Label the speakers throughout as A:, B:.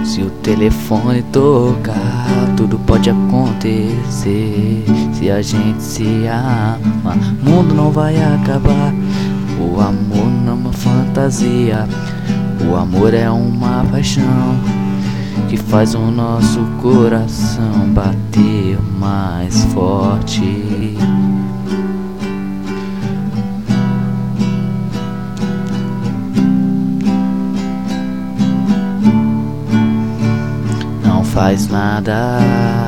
A: Se o telefone tocar, tudo pode acontecer. Se a gente se ama, o mundo não vai acabar. O amor não é uma fantasia, o amor é uma paixão que faz o nosso coração bater mais forte. Não faz nada,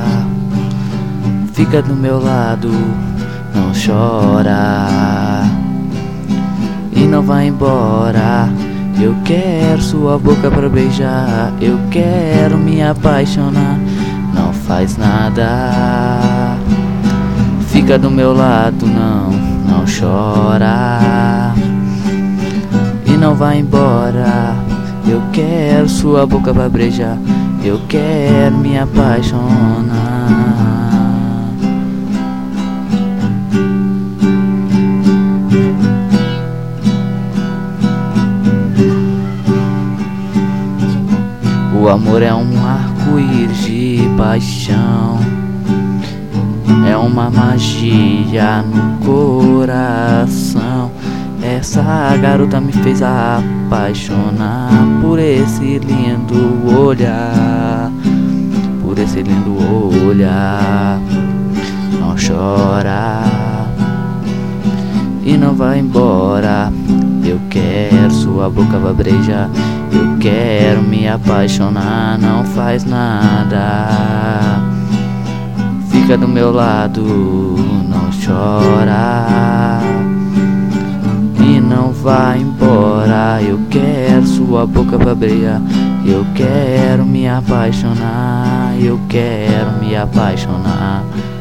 A: fica do meu lado, não chora e não vai embora. Eu quero sua boca pra beijar, eu quero me apaixonar. Não faz nada, fica do meu lado, não chora e não vai embora. Eu quero sua boca pra beijar, eu quero me apaixonar. O amor é um arco-íris de paixão, é uma magia no coração. Essa garota me fez apaixonar por esse lindo olhar, por esse lindo olhar. Não chora e não vai embora. Eu quero sua boca pra beijar, eu quero me apaixonar. Não faz nada, fica do meu lado, não chora e não vai embora. Eu quero sua boca pra beijar, eu quero me apaixonar, eu quero me apaixonar.